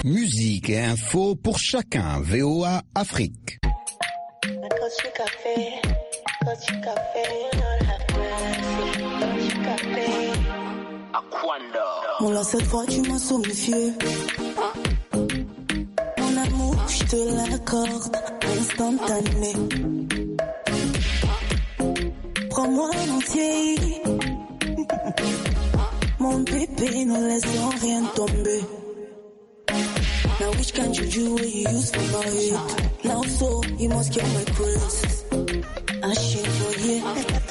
Musique et info pour chacun. VOA Afrique. Mon là cette fois tu m'as somnifié. Mon amour, je te l'accorde, instantané. Prends-moi en entier. Mon bébé, ne laissons rien tomber. Now which can you do what you use for my head? Now so, you must kill my praise. I shit for you.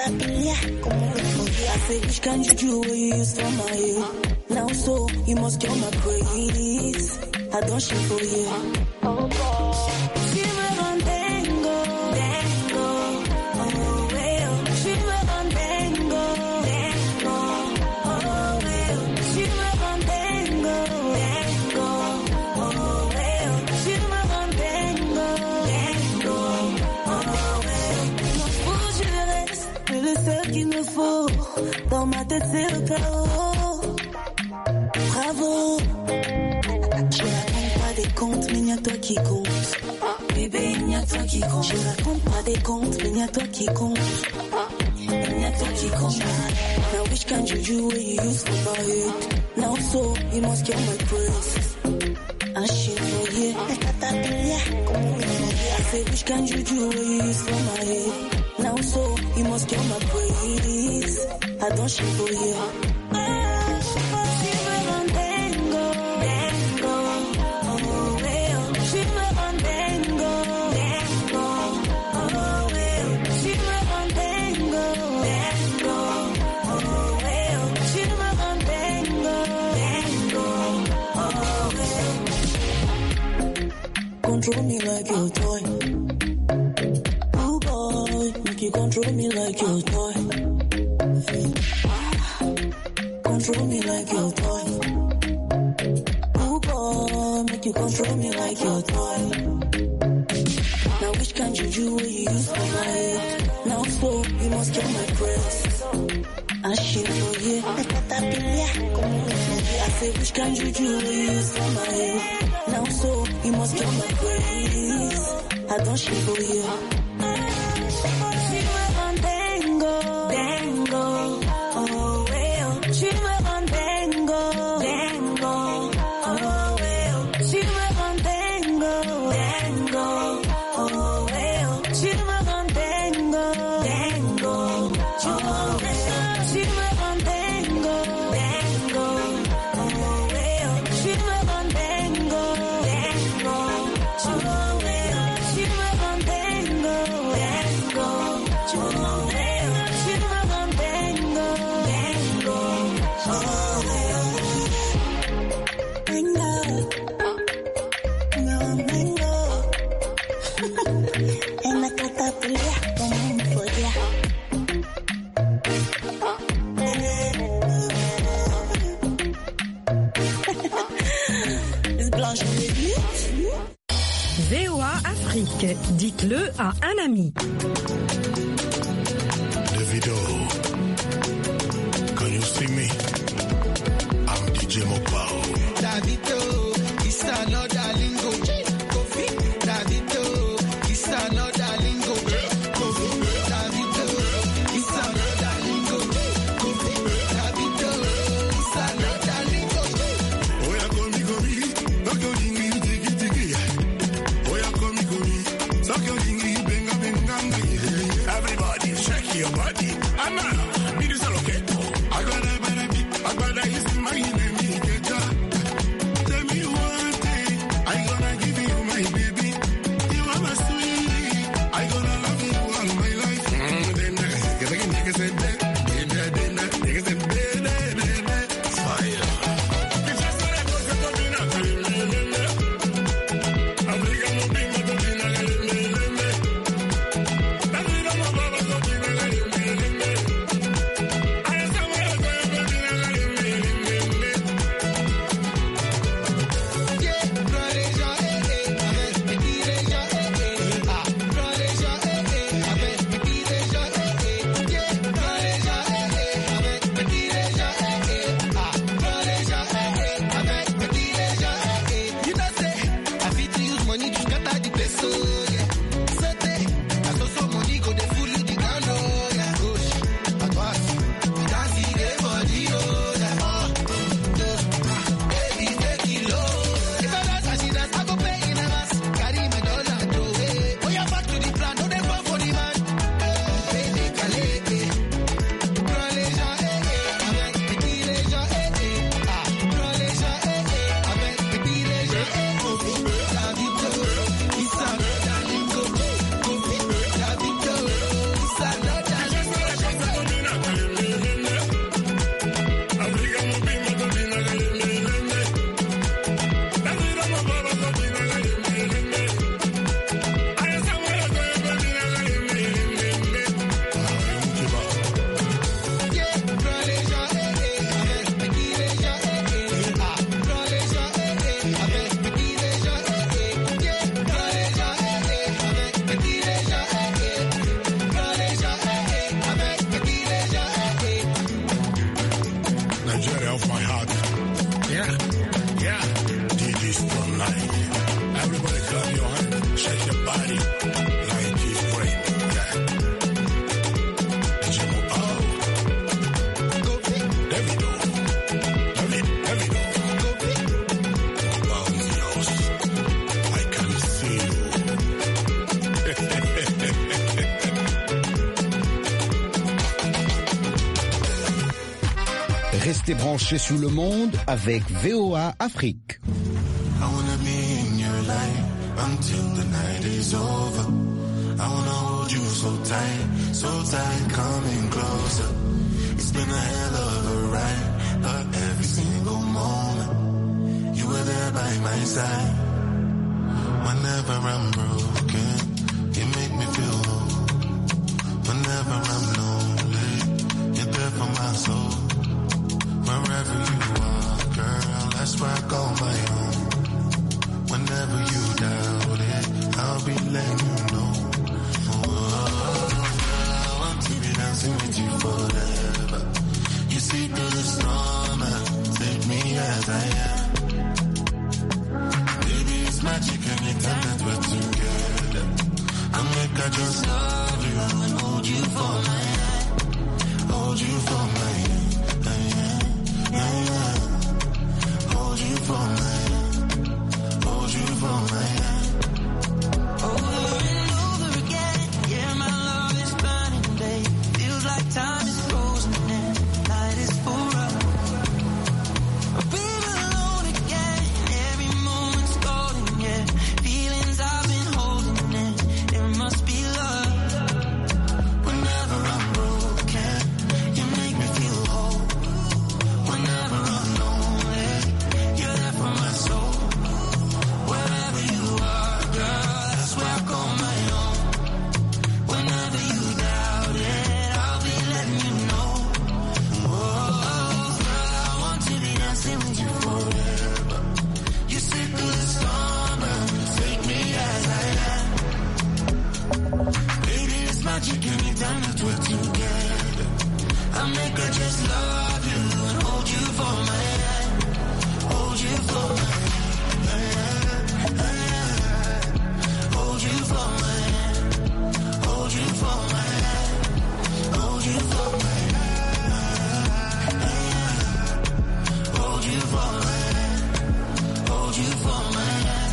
I say which can you do what you use for my head? Now so, you must kill my praise. I don't shit for you. Oh boy. Si me mantengo, tengo, oh well. Si me mantengo, tengo, oh well. Si me mantengo, tengo, oh well. Si me mantengo, tengo, oh well. Moi pour je reste, c'est le seul qu'il me faut. Dans ma tête c'est le chaos. Bravo. Je raconte pas des contes, mais y'a toi qui compte. Bébé, y'a toi qui compte. Je raconte pas des contes, mais y'a toi qui compte. Y'a toi qui compte. Now which can you do what you use for my head? Now so, you must kill my praise. I shit for you. I say which can you do what you use for my head? Now so, you must kill my praise. I don't shit for you. Control me like your toy. Oh boy, make you control me like your toy. Control me like your toy. Oh boy, make you control me like your toy. Now which can you do what you use for my head? Now so, you must kill my praise. I shit for you. I say which can you do what you use for my head? Now so, you must kill my praise. I don't shit for you. Si me mantengo, tengo, oh well. Si me mantengo, tengo, oh well. Si me mantengo, tengo, oh well. Si me mantengo, tengo, oh well. Si me mantengo, tengo, oh well. Si me mantengo, tengo, oh well. Si me mantengo, tengo, oh well. Si me mantengo, tengo, oh well. Venga, no vengo. En la catapulta como un folla. VOA Afrique, dites-le à un ami. Davido, can you see me? I'm DJ Mopao. Davido, it's another lingo. Kofi, Davido, it's another lingo. Kofi, Davido, it's another lingo. Kofi, Davido, it's another lingo. Oya komi komi, tokyo jingi tiki tiki. Oya komi komi, tokyo jingi benga benga. Everybody shake your body. Ana, miri solo keto. Agbada is my name. Yeah, DJ's for life. Everybody clap your hands, shake your body. Life is great. Yeah. DJ Mopao. There we go. There we go. Mopao is yours. I can see you. Restez branchés sur le monde avec VOA Afrique. I wanna be in your life until the night is over. I wanna hold you so tight, coming closer. It's been a hell of a ride, but every single moment you were there by my side. Whenever I'm broken, you make me feel whole. Whenever I'm lonely, you're there for my soul. Wherever you are, girl, that's where I call my own. Whenever you doubt it, I'll be letting you know. I want to be dancing with you forever. You see through the storm and take me as I am. Baby, it's magic anytime that we're together. I make I just love you and hold you for my hand. Hold you for my hand. Hold you for my hand. Hold you for my hand. Over and over again. Yeah, my love is burning, babe. Feels like time is frozen and night is for us. We're alone again. Every moment's golden, yeah. Feelings I've been holding in. There must be love. Whenever I'm broken, you make me feel whole. Whenever I'm lonely, you're there for my soul. Wherever you are, girl, that's where I call my own. Whenever you doubt it, I'll be letting you know. Oh, girl, I want to be dancing with you forever. You sit through the storm and take me as I am. Baby, it's magic anytime that we're together. I make her just love you and hold you for my hand. Hold you for my hand. Hold you for my hand. Hold you for my hand. Hold you for my hand. Hold you for my hand. Hold you for my hand.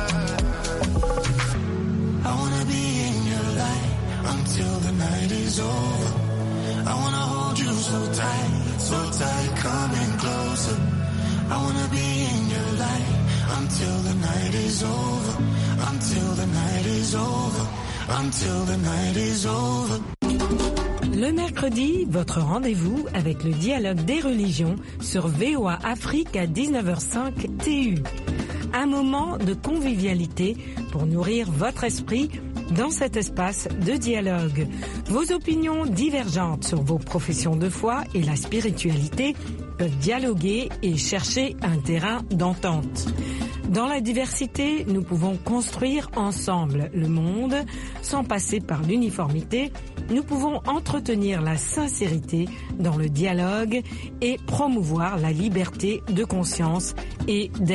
I wanna be in your light until the night is over. I wanna hold you so tight, coming closer. I wanna be in your light until the night is over. Until the night is over. Until the night is over. Le mercredi, votre rendez-vous avec le dialogue des religions sur VOA Afrique à 19h05 TU. Un moment de convivialité pour nourrir votre esprit dans cet espace de dialogue. Vos opinions divergentes sur vos professions de foi et la spiritualité peuvent dialoguer et chercher un terrain d'entente. Dans la diversité, nous pouvons construire ensemble le monde sans passer par l'uniformité. Nous pouvons entretenir la sincérité dans le dialogue et promouvoir la liberté de conscience et